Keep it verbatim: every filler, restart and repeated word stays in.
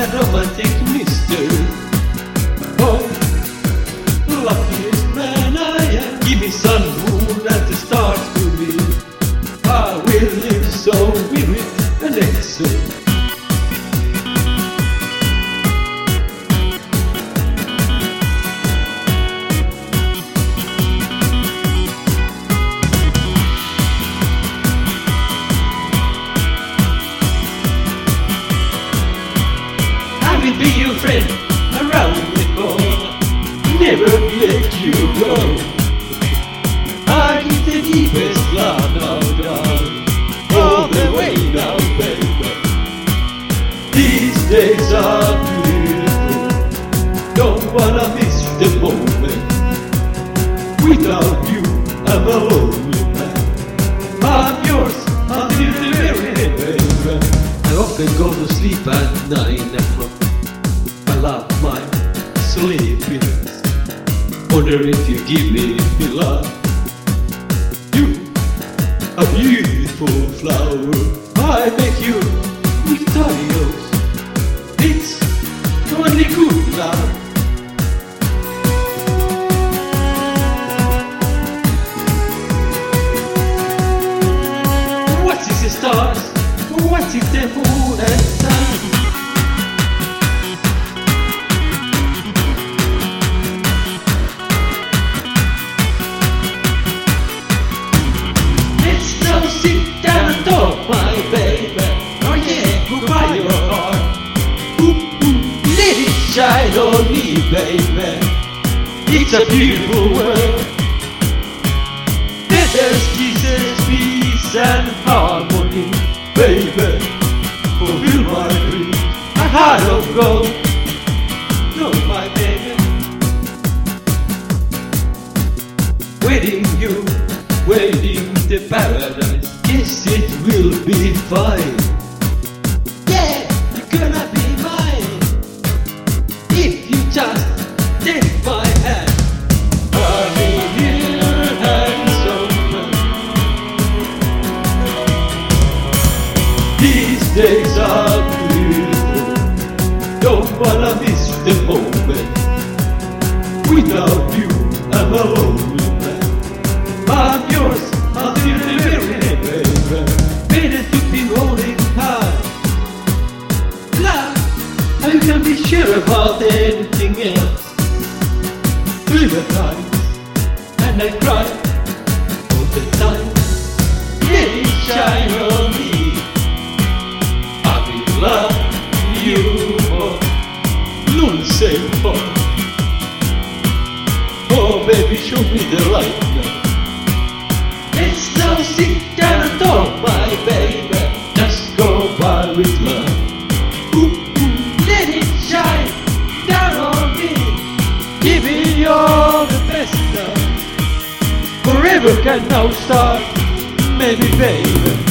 a romantic mystery. Oh, luckiest man I am. Give me sun, moon, and the stars to me. I will live so vivid and excellent. I will be your friend around the corner, never let you go. I give the deepest love now, darling, all the way now, baby. These days are beautiful, don't wanna miss the moment. Without you, I'm a lonely man. I'm yours until the very end, baby. I often go to sleep at nine o'clock. I love my sleepiness. Wonder if you give me love. You, a beautiful flower. I make you victorious. It's only good love. What is the stars? What is the moon and sun? Sit down and talk, my baby. Oh yeah, goodbye your heart. Ooh, ooh, let it shine on me, baby. It's a beautiful world. There's kisses, peace and harmony, baby. Fulfill my dreams, a heart of gold. No, my baby. Waiting you, waiting the paradise. Yes, it will be fine. Yeah, you're gonna be mine. If you just take my hand, I'll be here hands open. These days are beautiful, don't wanna miss the moment. Without you, I'm a lonely man. I'm yours until the very end, baby. Better to be holding high. Love, you can be sure about anything else. River times, and I cry all the time. Let it shine on me. I will love you more. Don't say more. Oh baby, show me the light now. Let's now sit down and talk, my baby. Just go by with love. Ooh, ooh, let it shine down on me. Give me all the best love. Forever can now start, maybe, baby.